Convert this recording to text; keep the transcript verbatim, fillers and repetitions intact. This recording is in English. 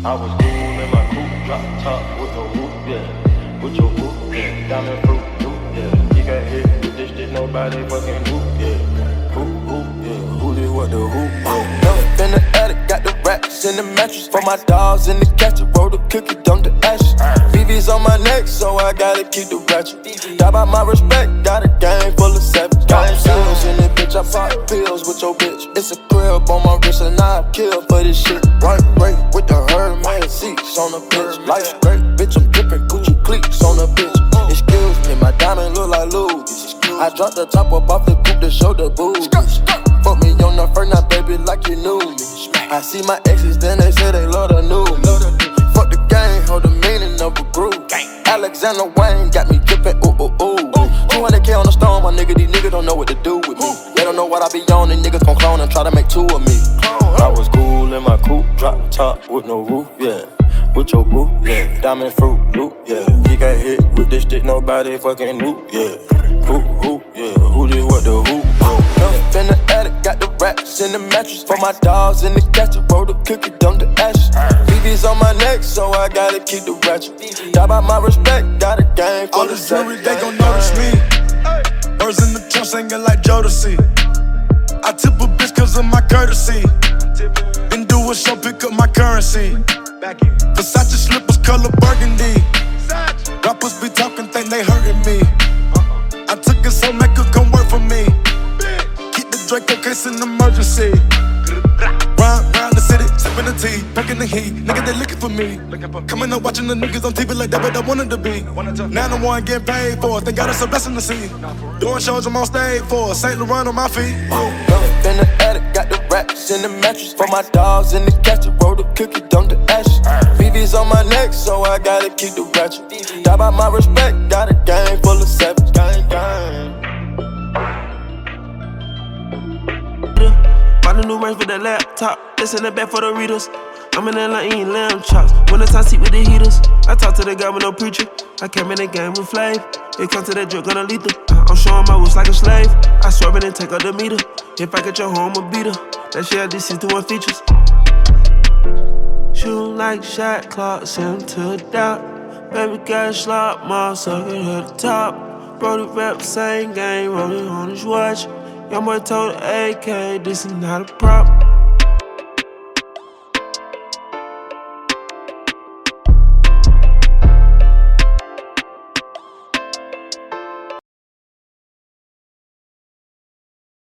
I was cool in my coupe, drop top with no roof, yeah. With your boot, yeah. Diamond fruit, loop, yeah. He got hit with this shit, nobody fucking do, yeah. Who, who, yeah. Who did what the who, yeah. Up in the attic, got the racks in the mattress. For my dogs in the catcher, roll the cookie, dunk the ashes. B V's on my neck, so I gotta keep the ratchet. Die by my respect, got a gang full of savage. Got pills in it, bitch, I pop pills with your bitch. It's a crib on my wrist and I kill for this shit. White break with the Hermes seats on the bitch. Life's great, bitch, I'm drippin' Gucci cleats on the bitch. Excuse me, my diamond look like Louis. I dropped the top up off the coupe to show the boobies. Fuck me on the first night, baby, like you knew me. I see my exes, then they say they love the new me. Fuck the game, hold the meaning of a groove. Alexander Wayne got me drippin', ooh, ooh, ooh. two hundred K on the stone, my nigga, these niggas don't know what to do with me. They don't know what I be on, and niggas gon' clone and try to make two of me. I was cool in my coupe, drop top with no roof, yeah. With your boo, yeah. Diamond fruit, loop, yeah. He got hit with this shit, nobody fucking knew, yeah. Who, who, yeah. Who did what the who, yeah. Up in the attic, got the racks in the mattress. For my dogs in the catcher, roll the cookie, dunk the ashes. B V's on my neck, so I gotta keep the ratchet. Die by my respect, got a gang full all of the jewelry, savage. they gon' notice me. Birds in the trunk singing like Jodeci. I tip a bitch cause of my courtesy. And do a show, pick up my currency. Versace slippers, color burgundy. Rappers be talking, think they hurting me. I took it so make it come work for me. Keep the Draco case in emergency. Round, round the city, sipping the tea, packing the heat. Nigga, they looking for me. Coming up watching the niggas on T V like that, what I wanted to be. Now the one getting paid for it, they got us a blessing to see. Doing shows I'm on stage for, Saint Laurent on my feet. Up in the attic, got the racks in the mattress. For my dogs in the catcher, roll the cookie, dunk the ashes. B V's on my neck, so I gotta keep the ratchet. Die by my respect, got a gang full of savage. Gang, gang. Bought a new range with that laptop, this in the back for the readers. I'm in Atlanta eating lamb chops, winter time seat with the heaters. I talk to the guy with no preacher, I came in the game with Flav. It come to that drug, gonna lethal. uh, I'm showing my wrist like a slave, I swerve it and take out the meter. If I get your home, I'ma beat her. That shit had these sixty-one features. Shoot like shot clock, send him to the doubt. Baby got a slot, mom, suck it at the top. Brody rap, same game, rolling on his watch. Young boy told the A K, this is not a prop.